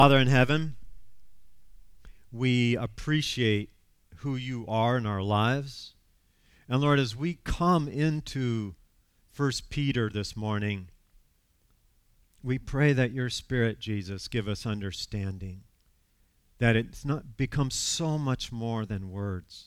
Father in heaven, we appreciate who you are in our lives. And Lord, as we come into 1 Peter this morning, we pray that your Spirit, Jesus, give us understanding, that it's not becomes so much more than words,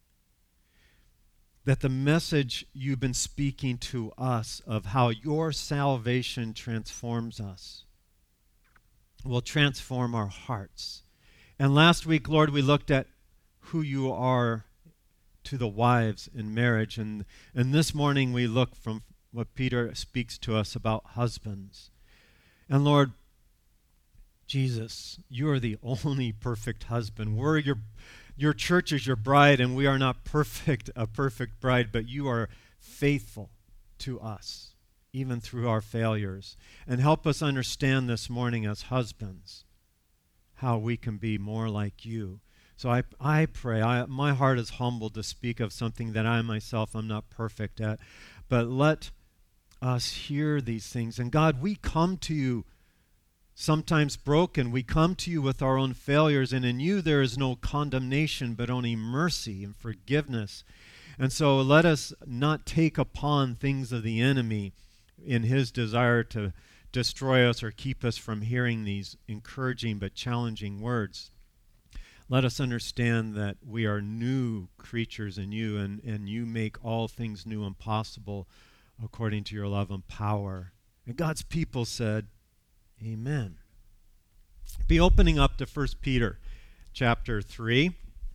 that the message you've been speaking to us of how your salvation transforms us will transform our hearts. And last week, Lord, we looked at who you are to the wives in marriage. And this morning we look from what Peter speaks to us about husbands. And Lord, Jesus, you are the only perfect husband. We're your church is your bride, and we are not a perfect bride, but you are faithful to us, even through our failures. And help us understand this morning as husbands how we can be more like you. So I pray, my heart is humbled to speak of something that I myself am not perfect at, but let us hear these things. And God, we come to you sometimes broken. We come to you with our own failures, and in you there is no condemnation, but only mercy and forgiveness. And so let us not take upon things of the enemy in his desire to destroy us or keep us from hearing these encouraging but challenging words. Let us understand that we are new creatures in you, and you make all things new and possible according to your love and power. And God's people said, Amen. Be opening up to 1 Peter chapter 3.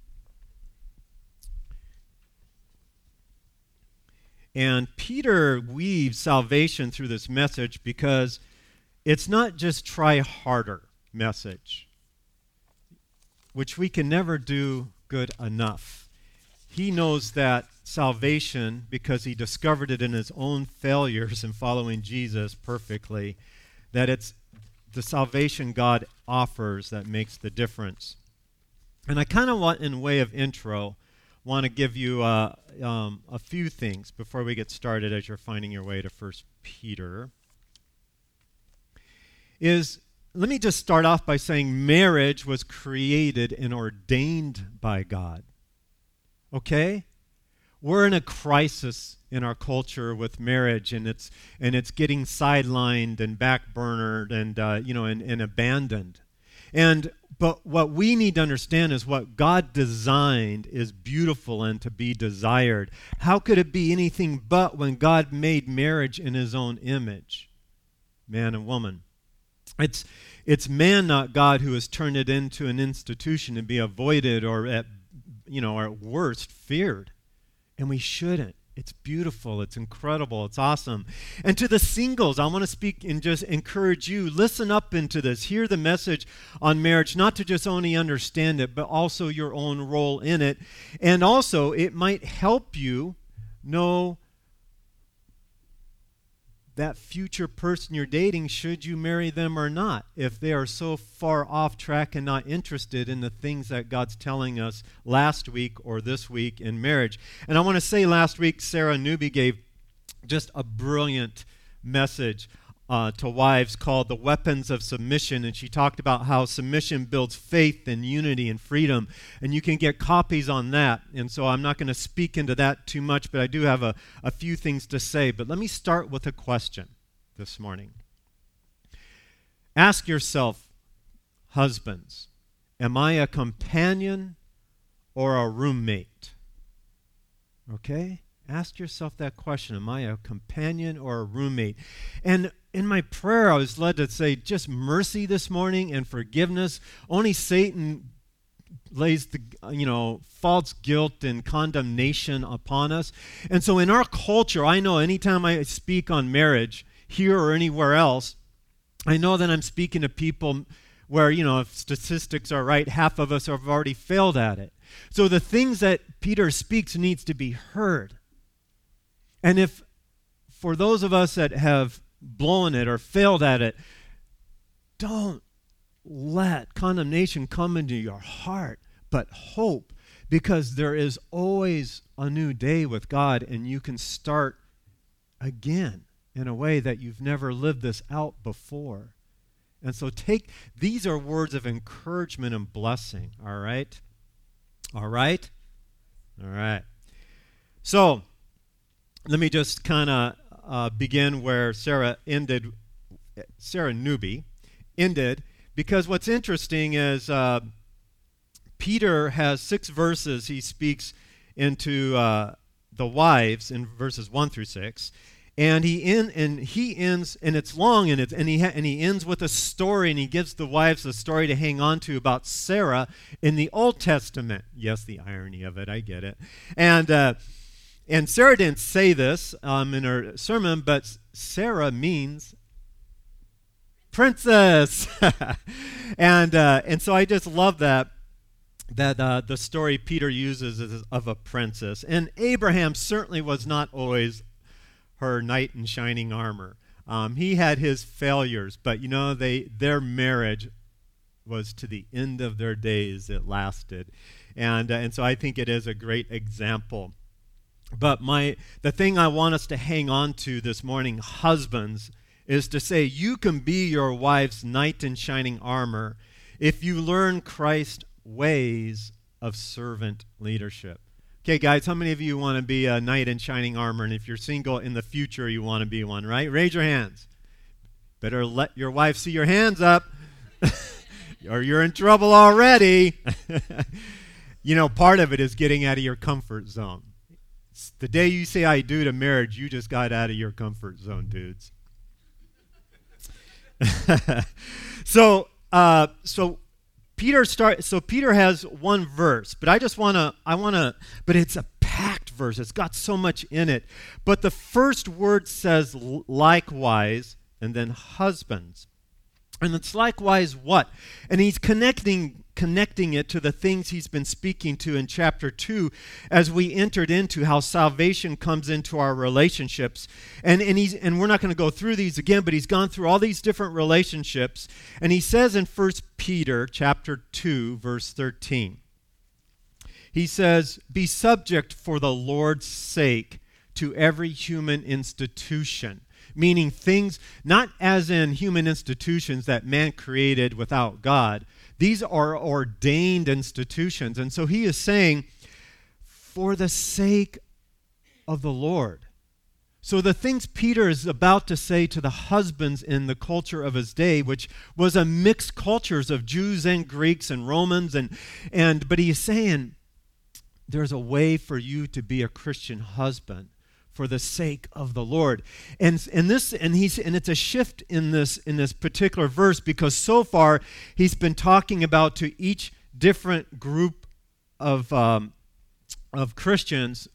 And Peter weaves salvation through this message because it's not just try harder message, which we can never do good enough. He knows that salvation, because he discovered it in his own failures in following Jesus perfectly, that it's the salvation God offers that makes the difference. And I kind of want, in way of intro, want to give you a few things before we get started as you're finding your way to 1 Peter. Let me just start off by saying marriage was created and ordained by God. Okay? We're in a crisis in our culture with marriage, and it's getting sidelined and backburnered and abandoned. But what we need to understand is what God designed is beautiful and to be desired. How could it be anything but when God made marriage in his own image, man and woman? It's man, not God, who has turned it into an institution to be avoided or at worst feared. And we shouldn't. It's beautiful. It's incredible. It's awesome. And to the singles, I want to speak and just encourage you, listen up into this. Hear the message on marriage, not to just only understand it, but also your own role in it. And also, it might help you know that future person you're dating, should you marry them or not, if they are so far off track and not interested in the things that God's telling us last week or this week in marriage. And I want to say last week, Sarah Newby gave just a brilliant message to wives called The Weapons of Submission, and she talked about how submission builds faith and unity and freedom, and you can get copies on that. And so I'm not going to speak into that too much, but I do have a few things to say. But let me start with a question this morning. Ask yourself, husbands, am I a companion or a roommate? Okay? Ask yourself that question. Am I a companion or a roommate? And in my prayer, I was led to say just mercy this morning and forgiveness. Only Satan lays the false guilt and condemnation upon us. And so in our culture, I know anytime I speak on marriage here or anywhere else, I know that I'm speaking to people where, if statistics are right, half of us have already failed at it. So the things that Peter speaks needs to be heard. And if for those of us that have blown it or failed at it, don't let condemnation come into your heart, but hope, because there is always a new day with God, and you can start again in a way that you've never lived this out before. And so these are words of encouragement and blessing, all right? All right? All right. So let me just kind of begin where Sarah Newby ended, because what's interesting is Peter has 6 verses he speaks into the wives in verses 1 through 6. And he ends, and it's long, and he ends with a story, and he gives the wives a story to hang on to about Sarah in the Old Testament. Yes, the irony of it, I get it. And Sarah didn't say this in her sermon, but Sarah means princess, and so I just love that the story Peter uses is of a princess. And Abraham certainly was not always her knight in shining armor. He had his failures, but their marriage was to the end of their days. It lasted, and so I think it is a great example. But the thing I want us to hang on to this morning, husbands, is to say you can be your wife's knight in shining armor if you learn Christ's ways of servant leadership. Okay, guys, how many of you want to be a knight in shining armor? And if you're single in the future, you want to be one, right? Raise your hands. Better let your wife see your hands up, or you're in trouble already. Part of it is getting out of your comfort zone. The day you say I do to marriage, you just got out of your comfort zone, dudes. So Peter has one verse, but but it's a packed verse. It's got so much in it. But the first word says likewise, and then husbands. And it's likewise what? And he's connecting it to the things he's been speaking to in chapter 2 as we entered into how salvation comes into our relationships. And we're not going to go through these again, but he's gone through all these different relationships. And he says in 1 Peter chapter 2, verse 13, he says, "Be subject for the Lord's sake to every human institution." Meaning things, not as in human institutions that man created without God. These are ordained institutions. And so he is saying, for the sake of the Lord. So the things Peter is about to say to the husbands in the culture of his day, which was a mixed cultures of Jews and Greeks and Romans, but he is saying, there's a way for you to be a Christian husband for the sake of the Lord. And it's a shift in this particular verse, because so far he's been talking about to each different group of Christians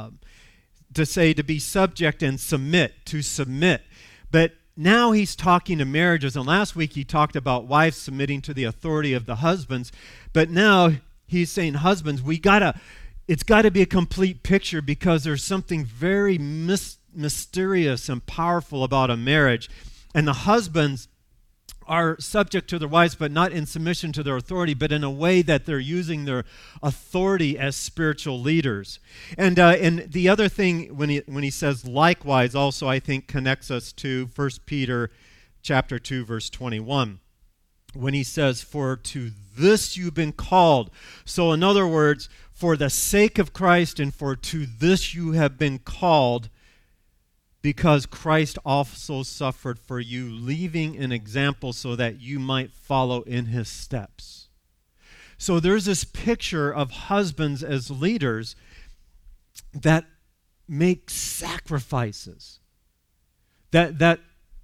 to say to be subject and to submit. But now he's talking to marriages, and last week he talked about wives submitting to the authority of the husbands, but now he's saying, husbands, it's got to be a complete picture, because there's something very mysterious and powerful about a marriage. And the husbands are subject to their wives, but not in submission to their authority, but in a way that they're using their authority as spiritual leaders. And the other thing, when he says likewise, also I think connects us to 1 Peter chapter 2, verse 21. When he says, for to this you've been called. So in other words, for the sake of Christ, and for to this you have been called, because Christ also suffered for you, leaving an example so that you might follow in his steps. So there's this picture of husbands as leaders that make sacrifices, that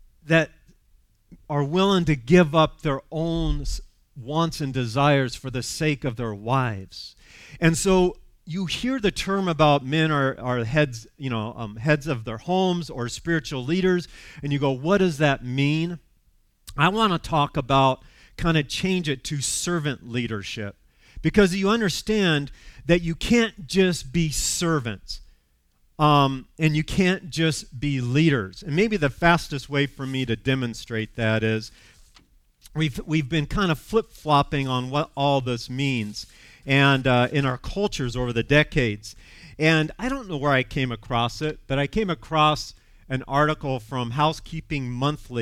are willing to give up their own wants and desires for the sake of their wives. And so you hear the term about men are heads, heads of their homes or spiritual leaders, and you go, what does that mean? I want to talk about, kind of change it to servant leadership, because you understand that you can't just be servants, and you can't just be leaders. And maybe the fastest way for me to demonstrate that is we've been kind of flip-flopping on what all this means, and in our cultures over the decades. And I don't know where I came across it, but I came across an article from Housekeeping Monthly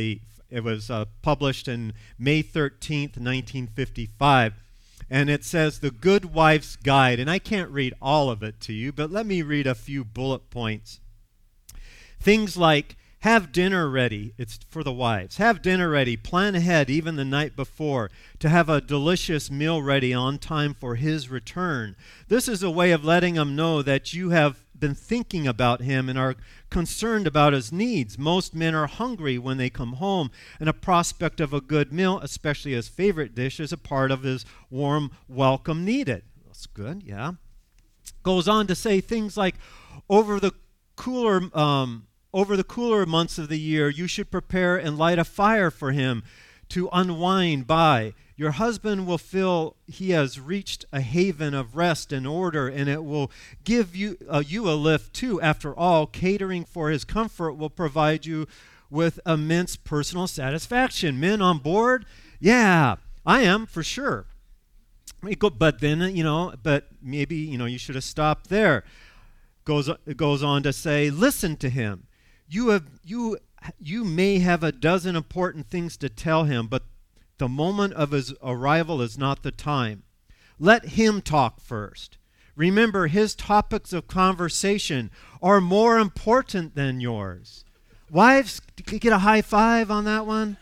It was published in May 13th, 1955. And it says, The Good Wife's Guide. And I can't read all of it to you, but let me read a few bullet points. Things like, have dinner ready. It's for the wives. Have dinner ready. Plan ahead, even the night before, to have a delicious meal ready on time for his return. This is a way of letting him know that you have been thinking about him and are concerned about his needs. Most men are hungry when they come home, and a prospect of a good meal, especially his favorite dish, is a part of his warm welcome needed. That's good, yeah. Goes on to say things like, over the cooler months of the year, you should prepare and light a fire for him to unwind by. Your husband will feel he has reached a haven of rest and order, and it will give you a lift too. After all, catering for his comfort will provide you with immense personal satisfaction. Men on board? Yeah, I am for sure. But then, but maybe, you should have stopped there. It goes on to say, listen to him. You may have a dozen important things to tell him, but the moment of his arrival is not the time. Let him talk first. Remember, his topics of conversation are more important than yours. Wives, can you get a high five on that one?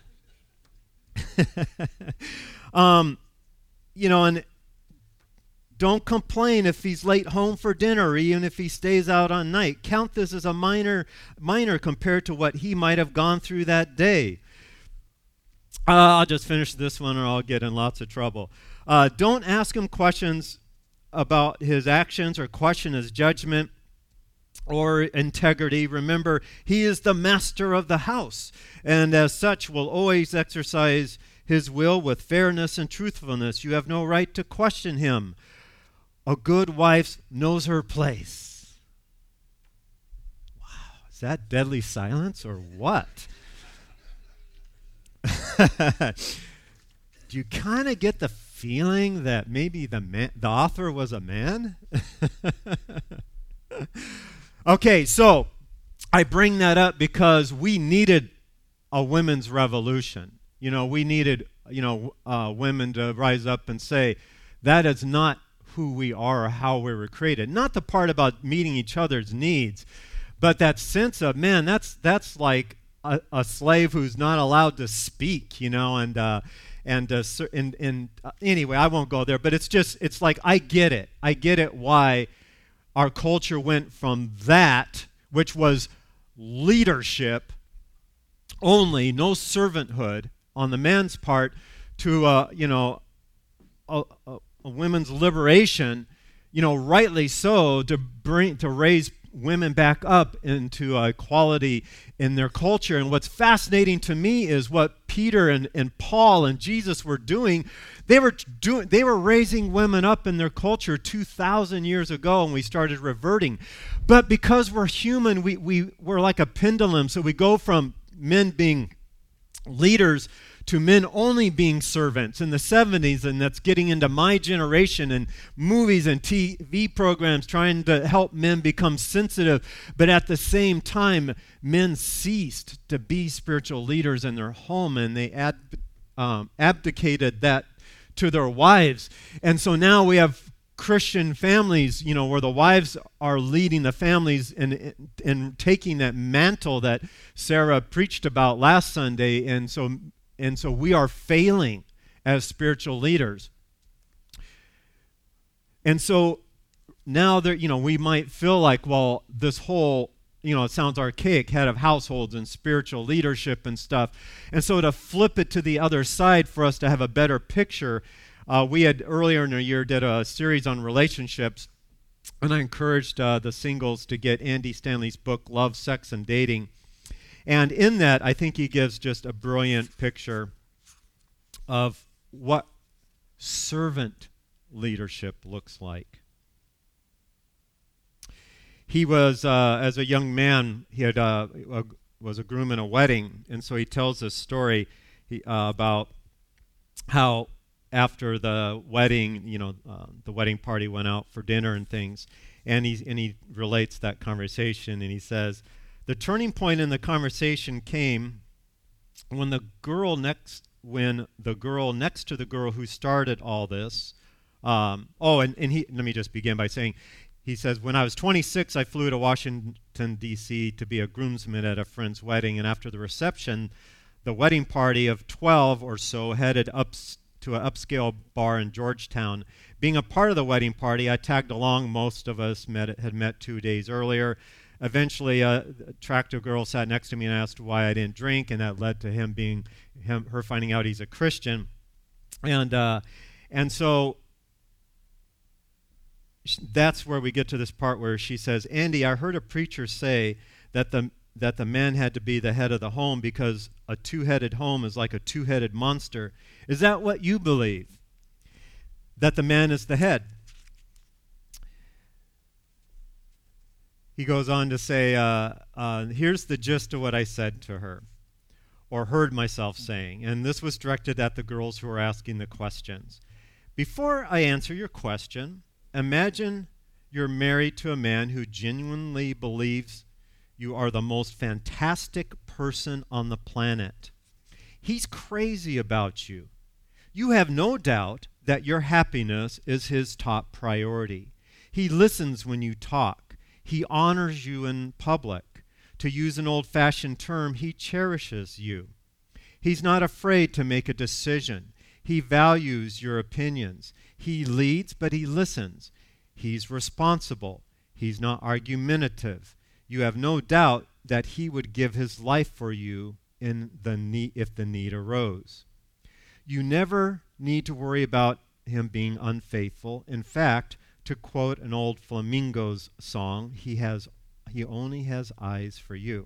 And don't complain if he's late home for dinner, or even if he stays out on night. Count this as a minor compared to what he might have gone through that day. I'll just finish this one or I'll get in lots of trouble. Don't ask him questions about his actions or question his judgment or integrity. Remember, he is the master of the house, and as such will always exercise his will with fairness and truthfulness. You have no right to question him. A good wife knows her place. Wow, is that deadly silence or what? Do you kind of get the feeling that maybe the author was a man? Okay, so I bring that up because we needed a women's revolution. We needed, women to rise up and say, that is not who we are or how we were created. Not the part about meeting each other's needs, but that sense of, man, that's like a slave who's not allowed to speak, anyway, I won't go there, but it's like, I get it why our culture went from that, which was leadership only, no servanthood on the man's part, to a women's liberation, rightly so, to raise women back up into equality in their culture. And what's fascinating to me is what Peter and Paul and Jesus were doing. They were raising women up in their culture 2,000 years ago, and we started reverting. But because we're human, we're like a pendulum. So we go from men being leaders to men only being servants in the 70s, and that's getting into my generation and movies and TV programs trying to help men become sensitive. But at the same time, men ceased to be spiritual leaders in their home, and they abdicated that to their wives. And so now we have Christian families, where the wives are leading the families and taking that mantle that Sarah preached about last Sunday. And so we are failing as spiritual leaders. And so now we might feel like, well, this whole, it sounds archaic, head of households and spiritual leadership and stuff. And so to flip it to the other side for us to have a better picture, we had earlier in the year did a series on relationships, and I encouraged the singles to get Andy Stanley's book, Love, Sex, and Dating. And in that, I think he gives just a brilliant picture of what servant leadership looks like. He was, as a young man, he had was a groom in a wedding, and so he tells this story about how after the wedding, the wedding party went out for dinner and things, and he relates that conversation, and he says, the turning point in the conversation came when the girl next to the girl who started all this, let me just begin by saying, he says, when I was 26, I flew to Washington, D.C. to be a groomsman at a friend's wedding, and after the reception, the wedding party of 12 or so headed up to an upscale bar in Georgetown. Being a part of the wedding party, I tagged along. Most of us had met 2 days earlier. Eventually, a attractive girl sat next to me and asked why I didn't drink, and that led to her finding out he's a Christian. And so that's where we get to this part where she says, Andy, I heard a preacher say that the man had to be the head of the home because a two-headed home is like a two-headed monster. Is that what you believe? That the man is the head? He goes on to say, here's the gist of what I said to her, or heard myself saying, and this was directed at the girls who were asking the questions. Before I answer your question, imagine you're married to a man who genuinely believes you are the most fantastic person on the planet. He's crazy about you. You have no doubt that your happiness is his top priority. He listens when you talk. He honors you in public. To use an old-fashioned term, he cherishes you. He's not afraid to make a decision. He values your opinions. He leads, but he listens. He's responsible. He's not argumentative. You have no doubt that he would give his life for you if the need arose. You never need to worry about him being unfaithful. In fact, to quote an old Flamingos song, he only has eyes for you.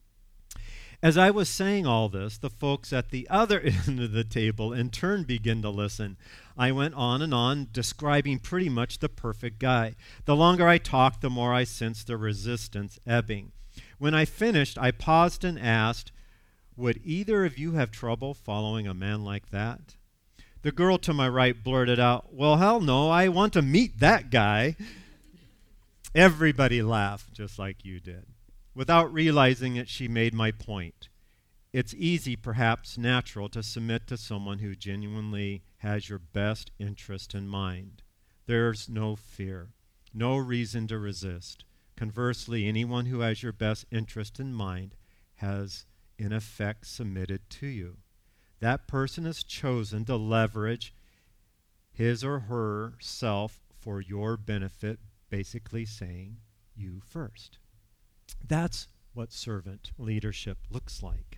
As I was saying all this, the folks at the other end of the table in turn began to listen. I went on and on, describing pretty much the perfect guy. The longer I talked, the more I sensed the resistance ebbing. When I finished, I paused and asked, would either of you have trouble following a man like that? The girl to my right blurted out, well, hell no, I want to meet that guy. Everybody laughed, just like you did. Without realizing it, she made my point. It's easy, perhaps natural, to submit to someone who genuinely has your best interest in mind. There's no fear, no reason to resist. Conversely, anyone who has your best interest in mind has, in effect, submitted to you. That person has chosen to leverage his or herself for your benefit, basically saying, you first. That's what servant leadership looks like.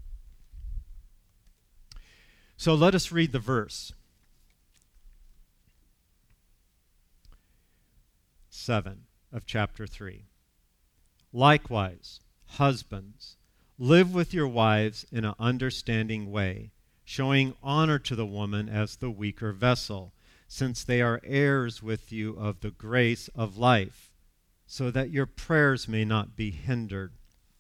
So let us read the verse. 7 of chapter 3. Likewise, husbands, live with your wives in an understanding way, showing honor to the woman as the weaker vessel, since they are heirs with you of the grace of life, so that your prayers may not be hindered.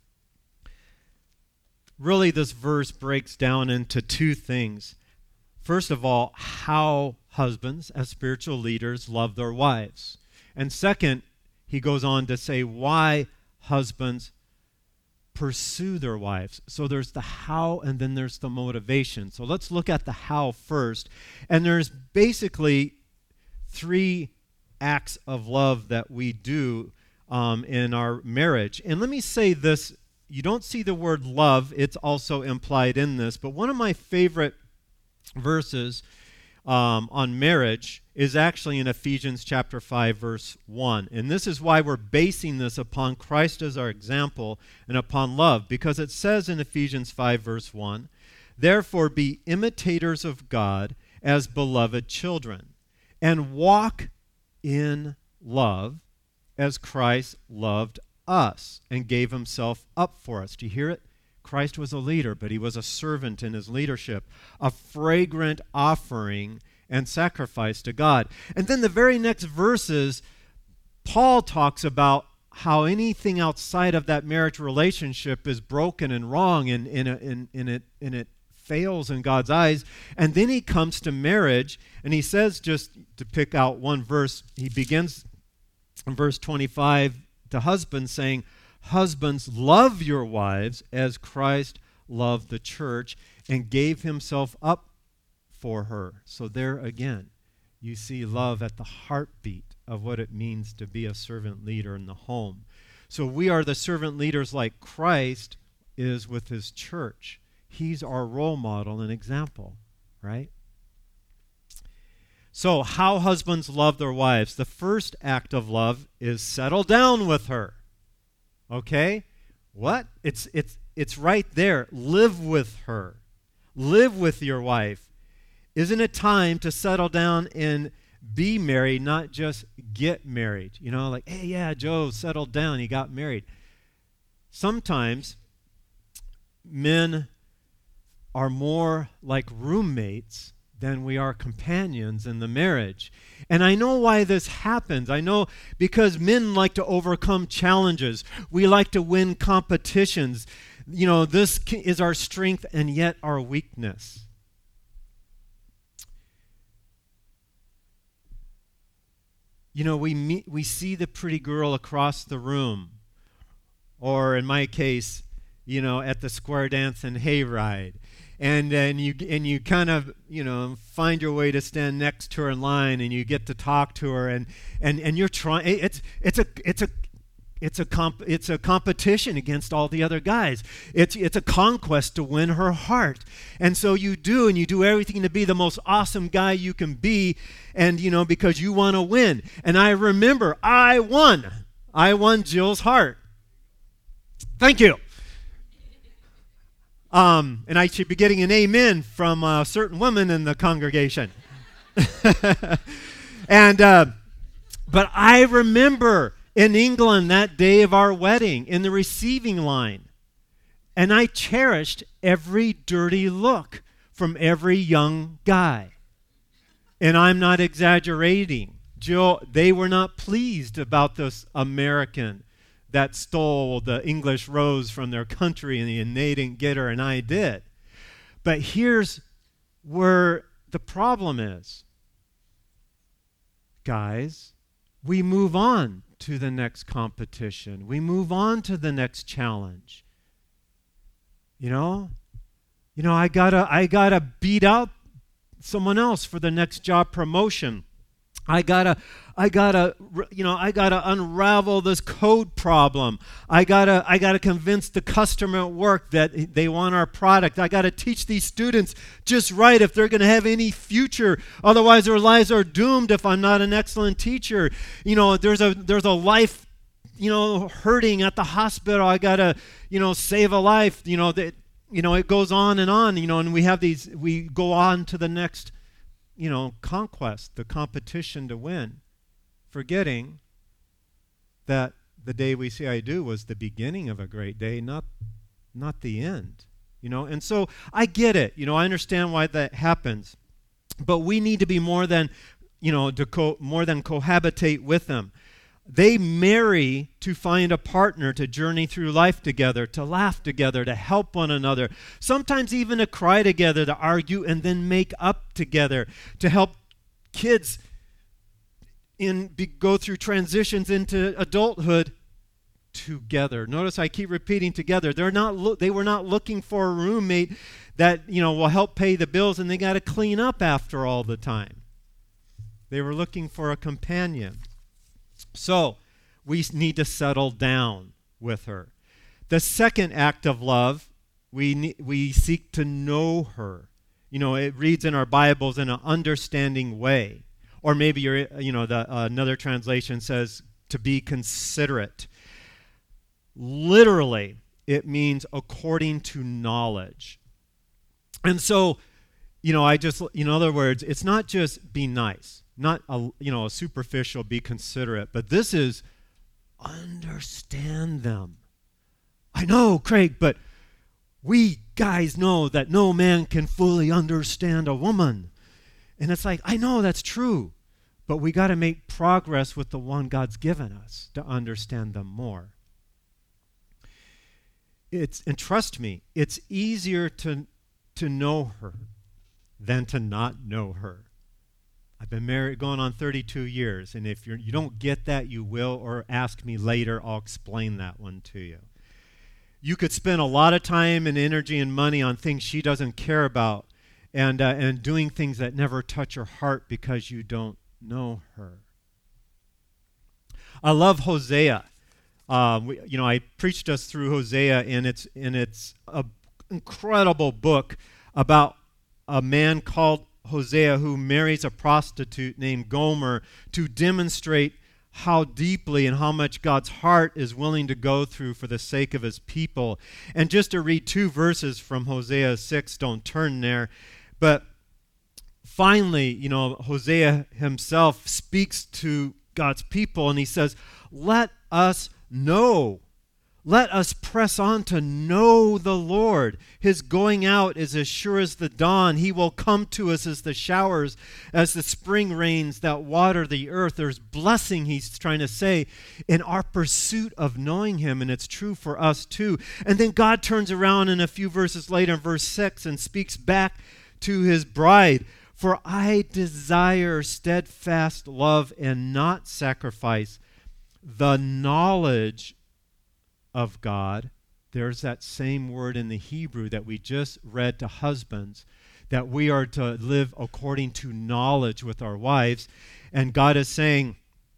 Really, this verse breaks down into two things. First of all, how husbands, as spiritual leaders, love their wives. And second, he goes on to say why husbands pursue their wives. So there's the how and then there's the motivation. So let's look at the how first. And there's basically 3 acts of love that we do in our marriage. And let me say this, you don't see the word love, it's also implied in this, but one of my favorite verses on marriage is actually in Ephesians chapter 5, verse 1. And this is why we're basing this upon Christ as our example and upon love, because it says in Ephesians 5, verse 1, therefore be imitators of God as beloved children, and walk in love as Christ loved us and gave himself up for us. Do you hear it? Christ was a leader, but he was a servant in his leadership, a fragrant offering and sacrifice to God. And then the very next verses, Paul talks about how anything outside of that marriage relationship is broken and wrong, and it fails in God's eyes. And then he comes to marriage, and he says, just to pick out one verse, he begins in verse 25 to husbands saying, husbands, love your wives as Christ loved the church and gave himself up for her. So there again, you see love at the heartbeat of what it means to be a servant leader in the home. So we are the servant leaders like Christ is with his church. He's our role model and example, right? So how husbands love their wives. The first act of love is settle down with her. Okay? What? It's right there. Live with her. Live with your wife. Isn't it time to settle down and be married, not just get married? You know, like, hey, yeah, Joe settled down. He got married. Sometimes men are more like roommates than we are companions in the marriage. And I know why this happens. I know because men like to overcome challenges. We like to win competitions. You know, this is our strength and yet our weakness. You know, we see the pretty girl across the room, or in my case, you know, at the square dance and hayride. And you kind of, you know, find your way to stand next to her in line, and you get to talk to her, and you're trying. It's a competition against all the other guys. It's a conquest to win her heart, and so you do everything to be the most awesome guy you can be, and you know, because you want to win. And I remember I won Jill's heart. Thank you. And I should be getting an amen from a certain woman in the congregation. But I remember in England that day of our wedding in the receiving line, and I cherished every dirty look from every young guy. And I'm not exaggerating. Jill, they were not pleased about this American that stole the English rose from their country, and they didn't get her, and I did. But here's where the problem is. Guys, we move on to the next competition. We move on to the next challenge. You know, I gotta beat out someone else for the next job promotion. I gotta unravel this code problem. I gotta convince the customer at work that they want our product. I gotta teach these students just right if they're gonna have any future. Otherwise, their lives are doomed if I'm not an excellent teacher. You know, there's a life, you know, hurting at the hospital. I gotta, you know, save a life. You know that. You know, it goes on. You know, and we go on to the next, you know, conquest, the competition to win, forgetting that the day we say I do was the beginning of a great day, not the end, you know. And so I get it, you know, I understand why that happens, but we need to be more than, you know, more than cohabitate with them. They marry to find a partner to journey through life together, to laugh together, to help one another, sometimes even to cry together, to argue and then make up together, to help kids go through transitions into adulthood together. Notice I keep repeating together. They were not looking for a roommate that, you know, will help pay the bills and they got to clean up after all the time. They were looking for a companion. So we need to settle down with her. The second act of love, we seek to know her. You know, it reads in our Bibles in an understanding way. Or maybe another translation says to be considerate. Literally, it means according to knowledge. And so, you know, in other words, it's not just be nice. Not a superficial, be considerate, but this is understand them. I know, Craig, but we guys know that no man can fully understand a woman. And it's like, I know that's true, but we got to make progress with the one God's given us to understand them more. And trust me, it's easier to know her than to not know her. I've been married going on 32 years, and if you don't get that, you will, or ask me later, I'll explain that one to you. You could spend a lot of time and energy and money on things she doesn't care about, and doing things that never touch her heart because you don't know her. I love Hosea. I preached us through Hosea, and it's an incredible book about a man called Hosea who marries a prostitute named Gomer to demonstrate how deeply and how much God's heart is willing to go through for the sake of his people. And just to read 2 verses from Hosea 6, don't turn there, but finally, Hosea himself speaks to God's people, and he says, let us know. Let us press on to know the Lord. His going out is as sure as the dawn. He will come to us as the showers, as the spring rains that water the earth. There's blessing, he's trying to say, in our pursuit of knowing him, and it's true for us too. And then God turns around in a few verses later, in verse 6, and speaks back to his bride. For I desire steadfast love and not sacrifice, the knowledge of God. There's that same word in the Hebrew that we just read to husbands, that we are to live according to knowledge with our wives. And God is saying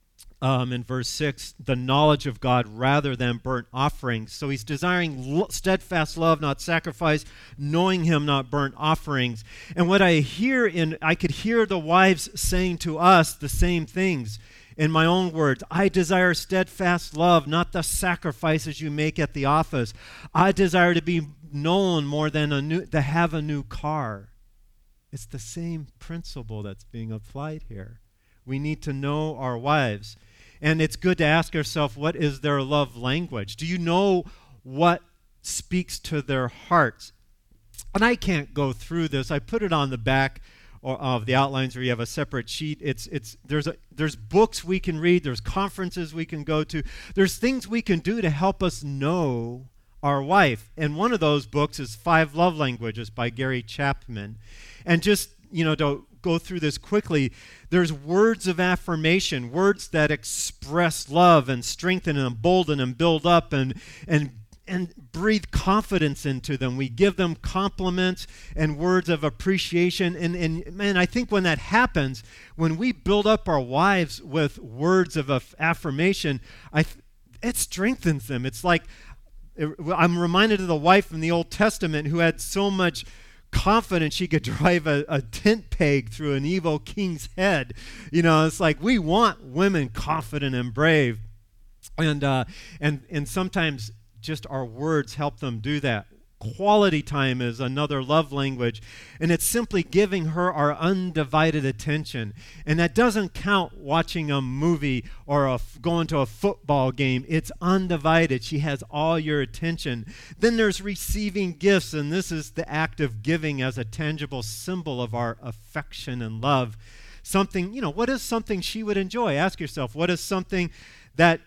in verse 6, the knowledge of God rather than burnt offerings. So he's desiring steadfast love, not sacrifice, knowing him, not burnt offerings. And what I could hear the wives saying to us the same things. In my own words, I desire steadfast love, not the sacrifices you make at the office. I desire to be known more than to have a new car. It's the same principle that's being applied here. We need to know our wives. And it's good to ask ourselves, what is their love language? Do you know what speaks to their hearts? And I can't go through this. I put it on the back of the outlines where you have a separate sheet. There's books we can read. There's conferences we can go to. There's things we can do to help us know our wife. And one of those books is 5 Love Languages by Gary Chapman. And just, to go through this quickly, there's words of affirmation, words that express love and strengthen and embolden and build up and breathe confidence into them. We give them compliments and words of appreciation. And man, I think when that happens, when we build up our wives with words of affirmation, it strengthens them. It's like, I'm reminded of the wife in the Old Testament who had so much confidence she could drive a tent peg through an evil king's head. It's like we want women confident and brave. And sometimes just our words help them do that. Quality time is another love language, and it's simply giving her our undivided attention. And that doesn't count watching a movie or going to a football game. It's undivided. She has all your attention. Then there's receiving gifts, and this is the act of giving as a tangible symbol of our affection and love. Something, what is something she would enjoy? Ask yourself, what is something that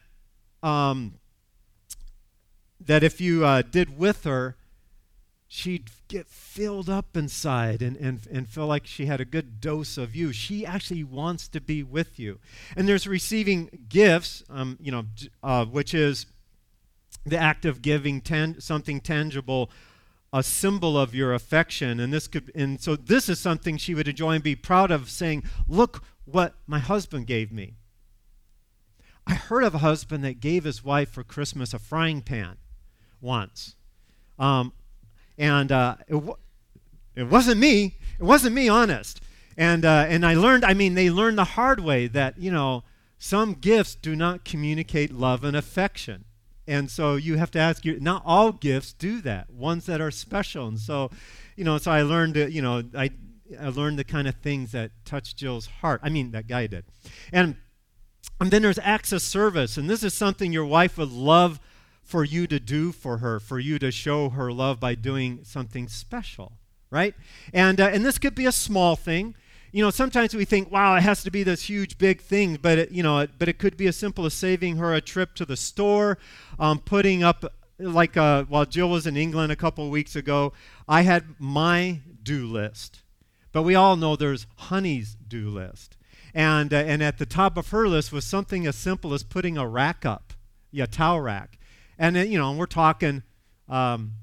if you did with her, she'd get filled up inside and feel like she had a good dose of you. She actually wants to be with you. And there's receiving gifts, which is the act of giving something tangible, a symbol of your affection. And so this is something she would enjoy and be proud of, saying, look what my husband gave me. I heard of a husband that gave his wife for Christmas a frying pan once. It wasn't me. It wasn't me, honest. And I learned, they learned the hard way that, some gifts do not communicate love and affection. And so you have to ask, not all gifts do that, ones that are special. And so, so I learned, I learned the kind of things that touched Jill's heart. That guy did. And then there's acts of service. And this is something your wife would love for you to do for her, for you to show her love by doing something special, right? And this could be a small thing. Sometimes we think, wow, it has to be this huge, big thing, but it could be as simple as saving her a trip to the store, putting up, while Jill was in England a couple of weeks ago, I had my do list, but we all know there's Honey's do list, and at the top of her list was something as simple as putting a rack up, towel rack. And we're talking um,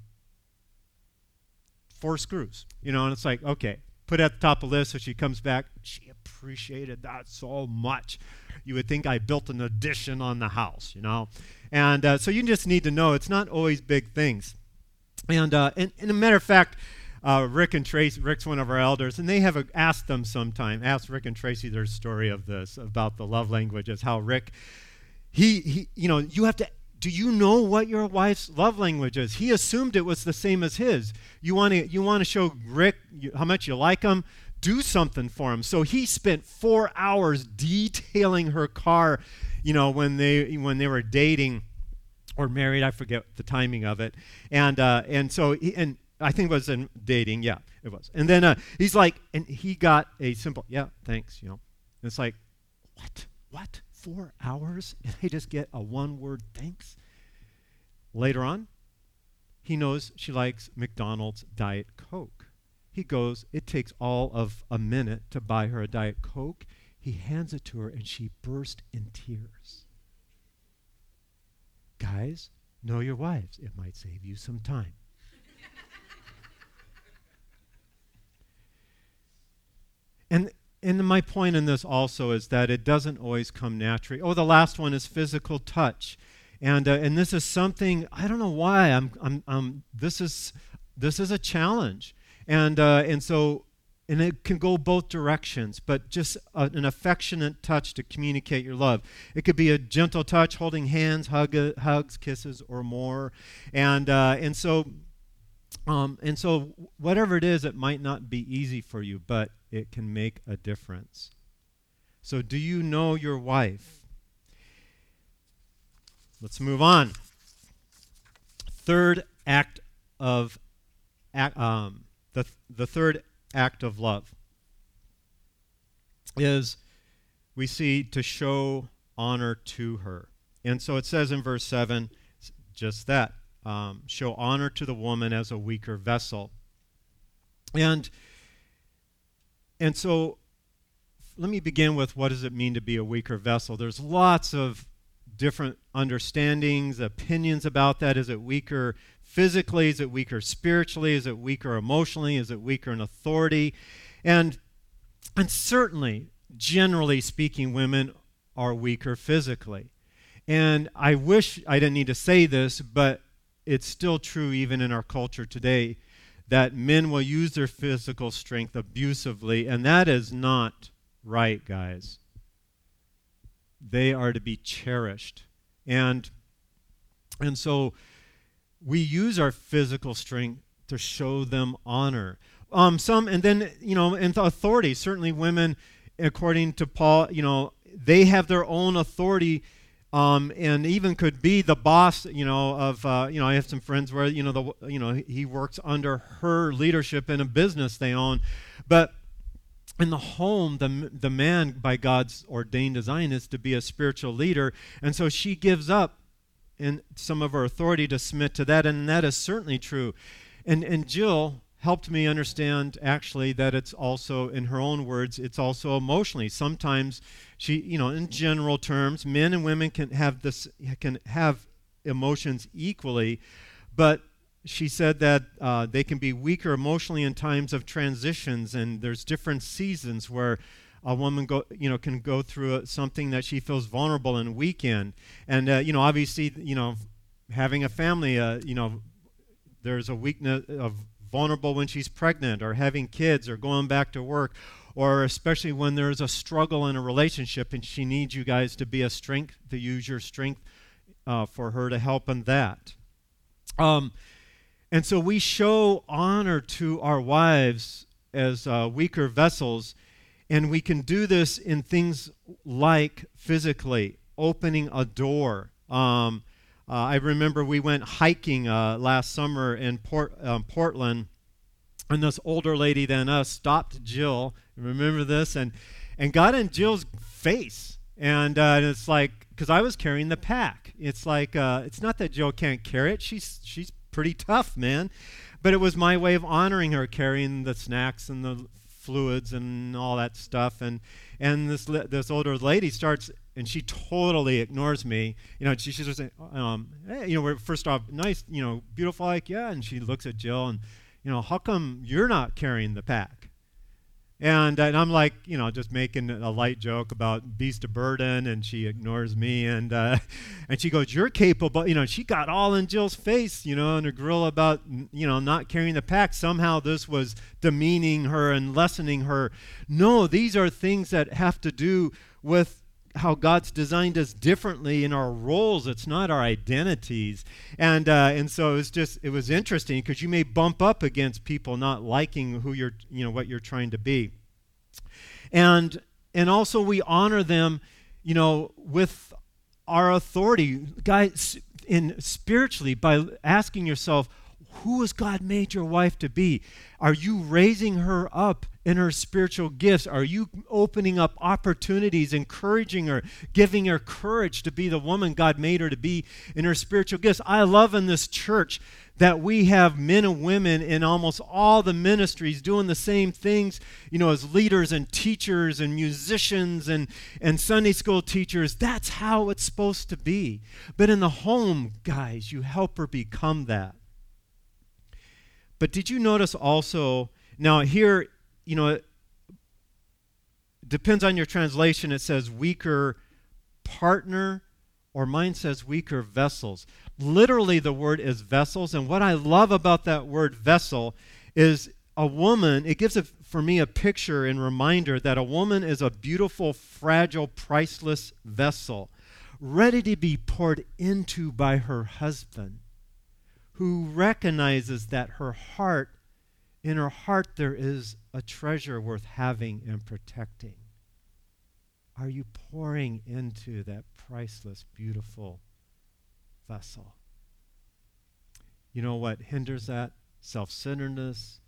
4 screws, and it's like, okay, put it at the top of the list. So she comes back. She appreciated that so much. You would think I built an addition on the house, And so you just need to know it's not always big things. And a matter of fact, Rick and Tracy, Rick's one of our elders, and they have asked Rick and Tracy their story of this, about the love languages, how Rick, he you have to, do you know what your wife's love language is? He assumed it was the same as his. You want to show Rick how much you like him? Do something for him. So he spent 4 hours detailing her car, when they were dating or married. I forget the timing of it. And so I think it was in dating. Yeah, it was. And then he's like, and he got a simple, yeah, thanks. And it's like, what? 4 hours, and they just get a one-word thanks? Later on, he knows she likes McDonald's Diet Coke. He goes, it takes all of a minute to buy her a Diet Coke. He hands it to her, and she burst in tears. Guys, know your wives. It might save you some time. And my point in this also is that it doesn't always come naturally. Oh, the last one is physical touch, and this is something, I don't know why this is a challenge, and so it can go both directions. But just an affectionate touch to communicate your love. It could be a gentle touch, holding hands, hugs, kisses, or more, and so whatever it is, it might not be easy for you, but it can make a difference. So do you know your wife? Let's move on. Third act of the third act of love is, we see, to show honor to her. And so it says in verse 7, just that. Show honor to the woman as a weaker vessel. And so let me begin with, what does it mean to be a weaker vessel? There's lots of different understandings, opinions about that. Is it weaker physically? Is it weaker spiritually? Is it weaker emotionally? Is it weaker in authority? And certainly, generally speaking, women are weaker physically. And I wish I didn't need to say this, but it's still true even in our culture today, that men will use their physical strength abusively, and that is not right, guys. They are to be cherished. And so we use our physical strength to show them honor. And then, in authority, certainly women, according to Paul, they have their own authority, and even could be the boss, I have some friends where, he works under her leadership in a business they own. But in the home, the man, by God's ordained design, is to be a spiritual leader. And so she gives up in some of her authority to submit to that, and that is certainly true. And Jill helped me understand, actually, that it's also, in her own words, it's also emotionally. Sometimes she, in general terms, men and women can have emotions equally, but she said that they can be weaker emotionally in times of transitions, and there's different seasons where a woman can go through something that she feels vulnerable and weak in. And obviously, having a family, there's a weakness of vulnerable when she's pregnant, or having kids, or going back to work, or especially when there's a struggle in a relationship and she needs you guys to be a strength, to use your strength for her to help in that. And so we show honor to our wives as weaker vessels, and we can do this in things like physically opening a door. I remember we went hiking last summer in Portland, and this older lady than us stopped Jill. Remember this? And got in Jill's face. And it's like, because I was carrying the pack. It's like, it's not that Jill can't carry it. She's pretty tough, man. But it was my way of honoring her, carrying the snacks and the fluids and all that stuff. And this older lady starts, and she totally ignores me. She's just saying, hey, we're first off, nice, beautiful, like, yeah. And she looks at Jill and, how come you're not carrying the pack? And I'm like, just making a light joke about beast of burden, and she ignores me, and she goes, you're capable. She got all in Jill's face, in her grill about, not carrying the pack. Somehow this was demeaning her and lessening her. No, these are things that have to do with how God's designed us differently in our roles. It's not our identities. And so it was interesting, because you may bump up against people not liking who you're, what you're trying to be. And also we honor them, with our authority, guys, spiritually, by asking yourself, who has God made your wife to be? Are you raising her up in her spiritual gifts? Are you opening up opportunities, encouraging her, giving her courage to be the woman God made her to be in her spiritual gifts? I love in this church that we have men and women in almost all the ministries doing the same things, as leaders and teachers and musicians and Sunday school teachers. That's how it's supposed to be. But in the home, guys, you help her become that. But did you notice also, now here, it depends on your translation. It says weaker partner, or mine says weaker vessels. Literally, the word is vessels. And what I love about that word vessel is a woman, it gives for me a picture and reminder that a woman is a beautiful, fragile, priceless vessel, ready to be poured into by her husband, who recognizes that in her heart there is a treasure worth having and protecting. Are you pouring into that priceless, beautiful vessel? You know what hinders that? Self-centeredness,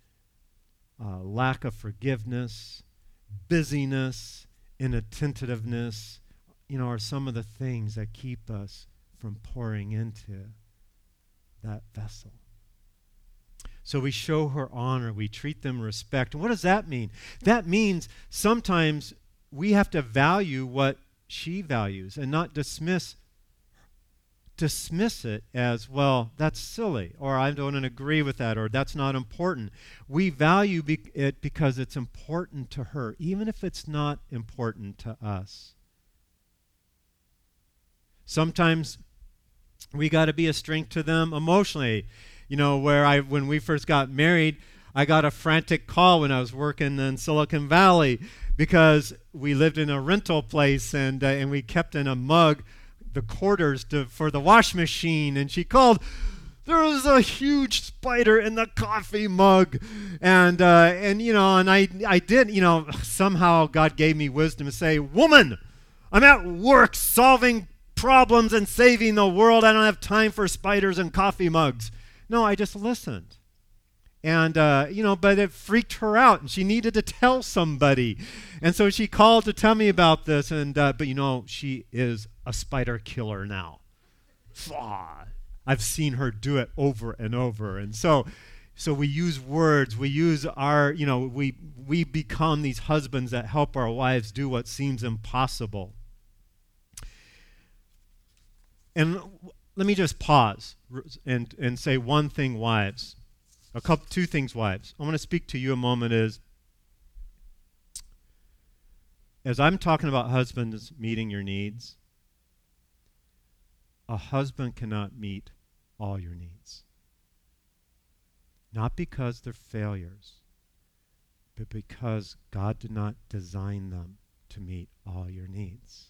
lack of forgiveness, busyness, inattentiveness, are some of the things that keep us from pouring into that vessel. So we show her honor, we treat them respect. And what does that mean? That means sometimes we have to value what she values and not dismiss it as, well, that's silly, or I don't agree with that, or that's not important. We value it because it's important to her, even if it's not important to us. Sometimes we got to be a strength to them emotionally. When we first got married, I got a frantic call when I was working in Silicon Valley, because we lived in a rental place, and we kept in a mug the quarters for the wash machine, and she called, there was a huge spider in the coffee mug, and I did, somehow God gave me wisdom to say, woman, I'm at work solving problems and saving the world. I don't have time for spiders and coffee mugs. No, I just listened. And, but it freaked her out, and she needed to tell somebody. And so she called to tell me about this, but she is a spider killer now. I've seen her do it over and over. And so we use words, we use our, we become these husbands that help our wives do what seems impossible. And let me just pause and say one thing, wives. Two things, wives. I want to speak to you a moment as I'm talking about husbands meeting your needs, a husband cannot meet all your needs. Not because they're failures, but because God did not design them to meet all your needs.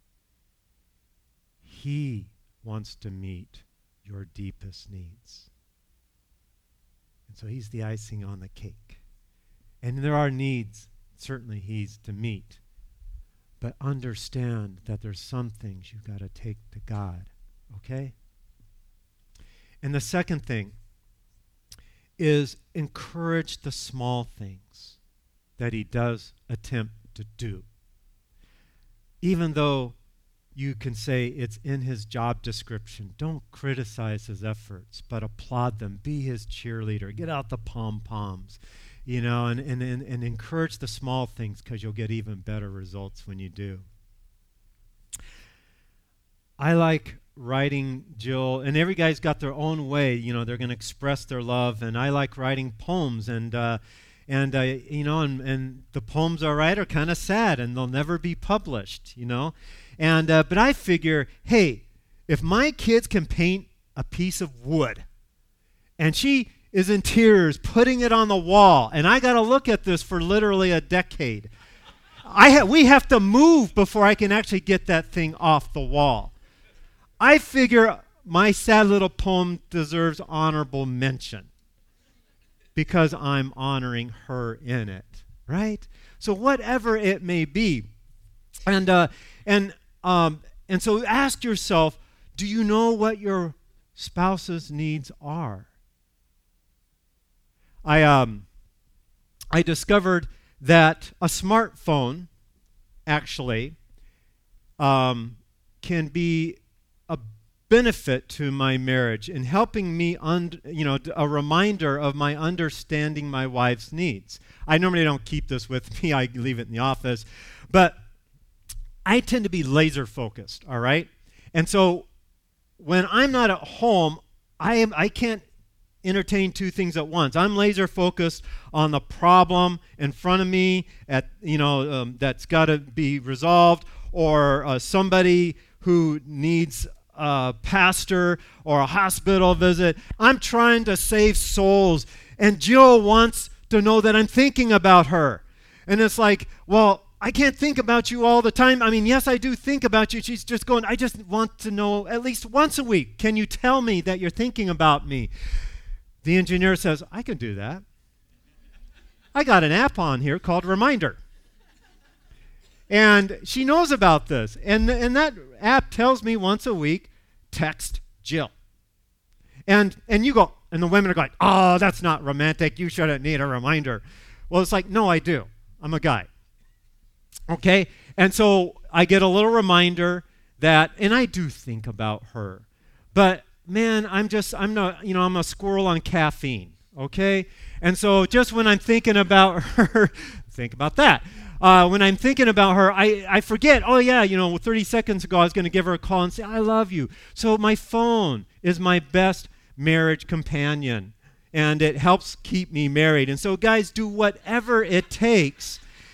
He wants to meet your deepest needs. And so he's the icing on the cake. And there are needs, certainly he's to meet. But understand that there's some things you've got to take to God, okay? And the second thing is encourage the small things that he does attempt to do. Even though you can say it's in his job description, don't criticize his efforts, but applaud them. Be his cheerleader. Get out the pom-poms. and encourage the small things, because you'll get even better results when you do. I like writing, Jill, and every guy's got their own way, they're going to express their love, and I like writing poems, and the poems I write are kind of sad, and they'll never be published, but I figure, hey, if my kids can paint a piece of wood, and she is in tears putting it on the wall, and I got to look at this for literally a decade, we have to move before I can actually get that thing off the wall. I figure my sad little poem deserves honorable mention because I'm honoring her in it, right? So whatever it may be, and so ask yourself, do you know what your spouse's needs are? I discovered that a smartphone actually can be a benefit to my marriage in helping me, a reminder of my understanding my wife's needs. I normally don't keep this with me. I leave it in the office. But I tend to be laser focused, all right? And so when I'm not at home, I can't entertain two things at once. I'm laser focused on the problem in front of me that's got to be resolved, or somebody who needs a pastor or a hospital visit. I'm trying to save souls, and Jill wants to know that I'm thinking about her. And it's like, well, I can't think about you all the time. I mean, yes, I do think about you. She's just going, I just want to know at least once a week, can you tell me that you're thinking about me? The engineer says, I can do that. I got an app on here called Reminder. And she knows about this. And that app tells me once a week, text Jill. And you go, and the women are going, oh, that's not romantic. You shouldn't need a reminder. Well, it's like, no, I do. I'm a guy. Okay? And so I get a little reminder that, and I do think about her. But man, I'm a squirrel on caffeine, okay? And so just when I'm thinking about her, think about that. When I'm thinking about her, I forget, 30 seconds ago I was going to give her a call and say, I love you. So my phone is my best marriage companion, and it helps keep me married. And so guys, do whatever it takes.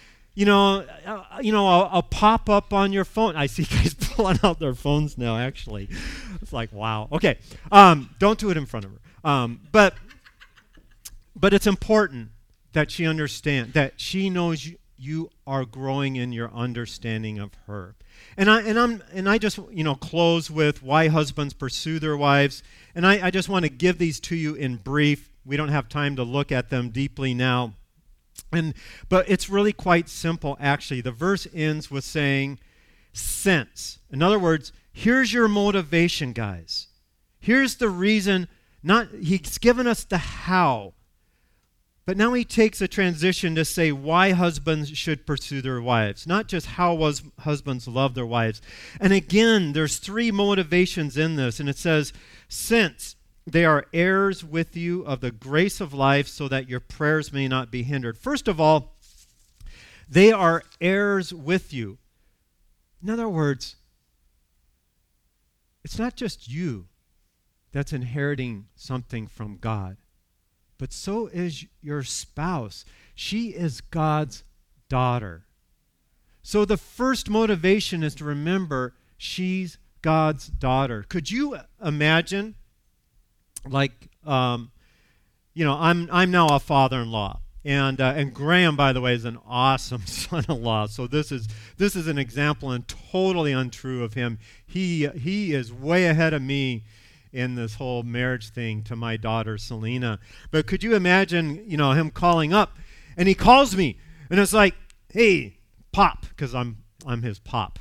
I'll pop up on your phone. I see guys pulling out their phones now, actually. It's like, wow. Okay. Don't do it in front of her. But it's important that she understands, that she knows you are growing in your understanding of her. And I just close with why husbands pursue their wives. And I just want to give these to you in brief. We don't have time to look at them deeply now. But it's really quite simple, actually. The verse ends with saying, since. In other words, here's your motivation, guys. Here's the reason. He's given us the how. But now he takes a transition to say why husbands should pursue their wives, not just how husbands love their wives. And again, there's three motivations in this, and it says, since they are heirs with you of the grace of life, so that your prayers may not be hindered. First of all, they are heirs with you. In other words, it's not just you that's inheriting something from God, but so is your spouse. She is God's daughter. So the first motivation is to remember she's God's daughter. Could you imagine, I'm now a father-in-law, and Graham, by the way, is an awesome son-in-law. So this is an example and totally untrue of him. He is way ahead of me in this whole marriage thing to my daughter Selena. But could you imagine, him calling up, and he calls me, and it's like, hey, Pop, because I'm his pop,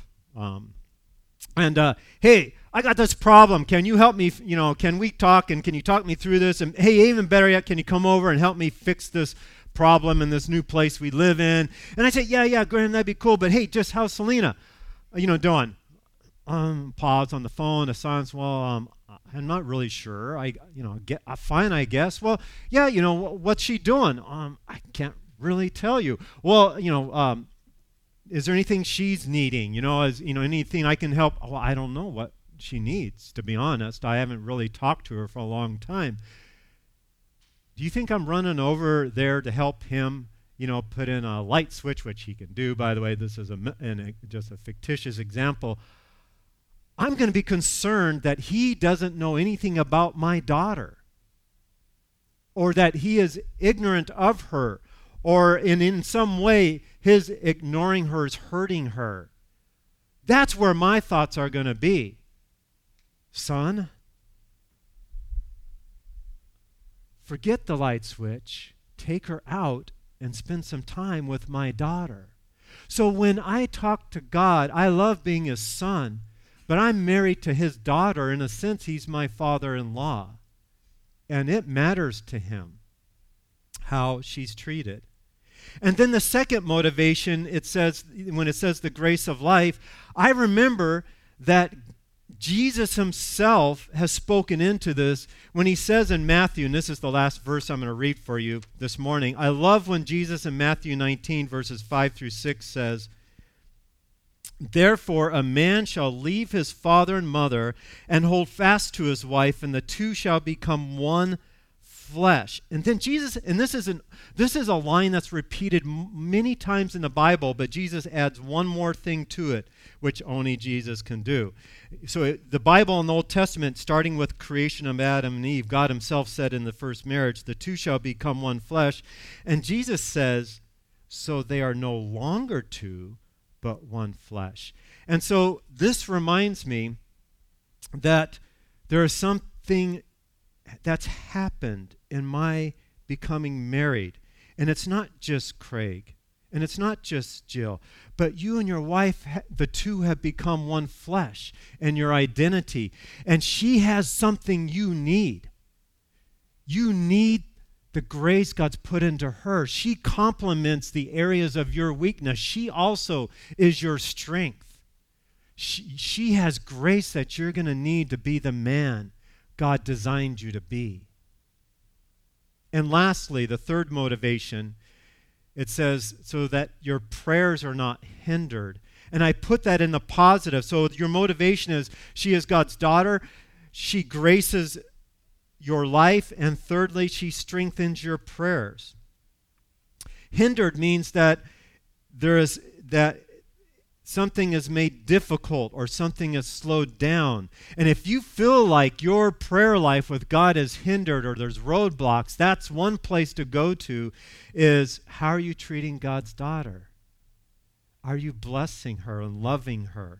hey, I got this problem. Can you help me? Can we talk, and can you talk me through this? And hey, even better yet, can you come over and help me fix this problem in this new place we live in? And I say, yeah, Graham, that'd be cool. But hey, just how's Selena? Doing? Pause on the phone. A silence. Well, I'm not really sure. Fine, I guess. Well, yeah, what's she doing? I can't really tell you. Well, is there anything she's needing? Anything I can help? Well, I don't know what she needs, to be honest. I haven't really talked to her for a long time. Do you think I'm running over there to help him, put in a light switch, which he can do, by the way? This is just a fictitious example. I'm going to be concerned that he doesn't know anything about my daughter, or that he is ignorant of her, or in some way his ignoring her is hurting her. That's where my thoughts are going to be. Son, forget the light switch, take her out and spend some time with my daughter. So when I talk to God, I love being his son, but I'm married to his daughter. In a sense, he's my father-in-law. And it matters to him how she's treated. And then the second motivation, when it says the grace of life, I remember that Jesus himself has spoken into this when he says in Matthew, and this is the last verse I'm going to read for you this morning. I love when Jesus in Matthew 19, verses 5 through 6 says, "Therefore a man shall leave his father and mother and hold fast to his wife, and the two shall become one flesh." And then Jesus, and this is a line that's repeated many times in the Bible, but Jesus adds one more thing to it, which only Jesus can do. So the Bible in the Old Testament, starting with creation of Adam and Eve, God himself said in the first marriage, the two shall become one flesh. And Jesus says, so they are no longer two, but one flesh. And so this reminds me that there is something that's happened in my becoming married. And it's not just Craig, and it's not just Jill, but you and your wife, the two have become one flesh in your identity. And she has something you need. You need the grace God's put into her. She complements the areas of your weakness. She also is your strength. She has grace that you're going to need to be the man God designed you to be. And lastly, the third motivation, it says, so that your prayers are not hindered. And I put that in the positive. So your motivation is, she is God's daughter. She graces your life. And thirdly, she strengthens your prayers. Hindered means that something is made difficult or something is slowed down. And if you feel like your prayer life with God is hindered or there's roadblocks, that's one place to go to is, how are you treating God's daughter? Are you blessing her and loving her?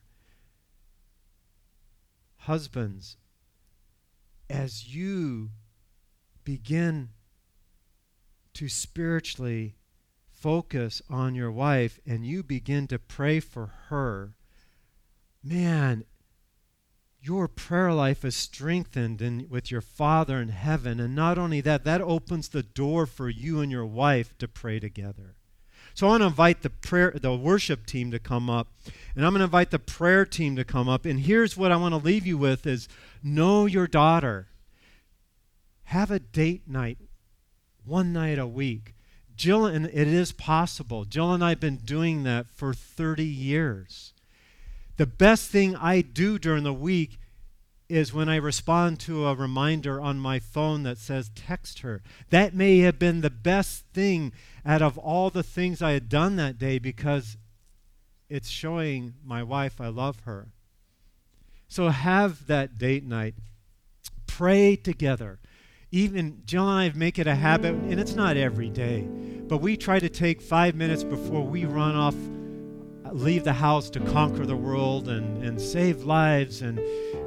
Husbands, as you begin to spiritually focus on your wife and you begin to pray for her, man, your prayer life is strengthened with your Father in heaven. And not only that, that opens the door for you and your wife to pray together. So I want to invite the worship team to come up, and I'm going to invite the prayer team to come up. And here's what I want to leave you with is, know your daughter. Have a date night, one night a week. Jill, and it is possible. Jill and I have been doing that for 30 years. The best thing I do during the week is when I respond to a reminder on my phone that says text her. That may have been the best thing out of all the things I had done that day, because it's showing my wife I love her. So have that date night. Pray together. Even Jill and I make it a habit, and it's not every day, but we try to take 5 minutes before we run off, leave the house to conquer the world and save lives. And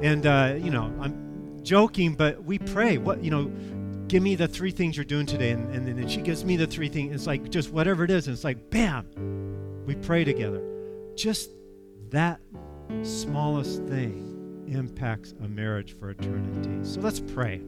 I'm joking, but we pray. Give me the 3 things you're doing today. And then she gives me the 3 things. It's like just whatever it is. And it's like, bam, we pray together. Just that smallest thing impacts a marriage for eternity. So let's pray.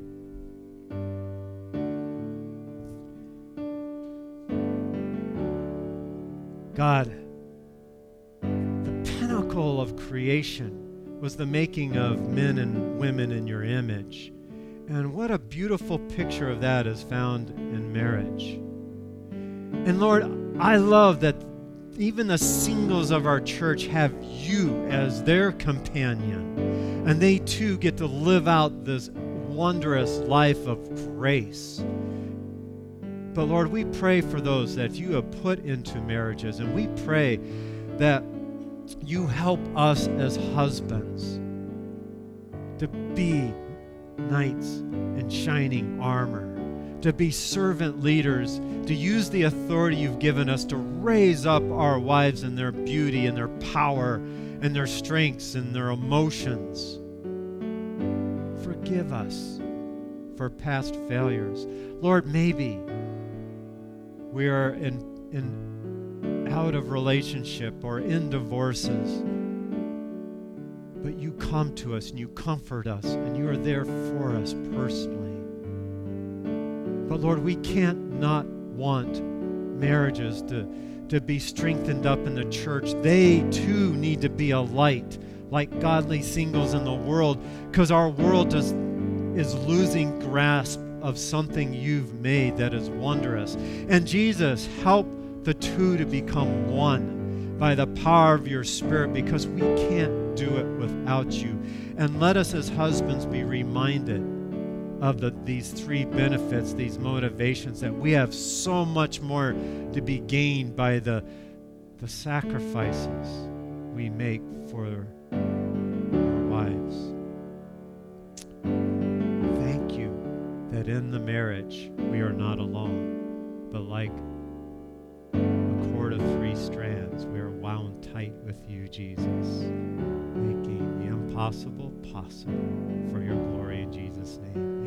God, the pinnacle of creation was the making of men and women in your image. And what a beautiful picture of that is found in marriage. And Lord, I love that even the singles of our church have you as their companion. And they too get to live out this wondrous life of grace. But Lord, we pray for those that you have put into marriages, and we pray that you help us as husbands to be knights in shining armor, to be servant leaders, to use the authority you've given us to raise up our wives in their beauty and their power and their strengths and their emotions. Forgive us for past failures. Lord, maybe we are in out of relationship or in divorces, but you come to us and you comfort us and you are there for us personally. But Lord, we can't not want marriages to be strengthened up in the church. They too need to be a light, like godly singles in the world, because our world is losing grasp of something you've made that is wondrous. And Jesus, help the two to become one by the power of your Spirit, because we can't do it without you. And let us as husbands be reminded of these three benefits, these motivations, that we have so much more to be gained by the sacrifices we make for our wives. Thank you that in the marriage we are not alone, but like a cord of three strands, we are wound tight with you, Jesus, making the impossible possible for your glory in Jesus' name.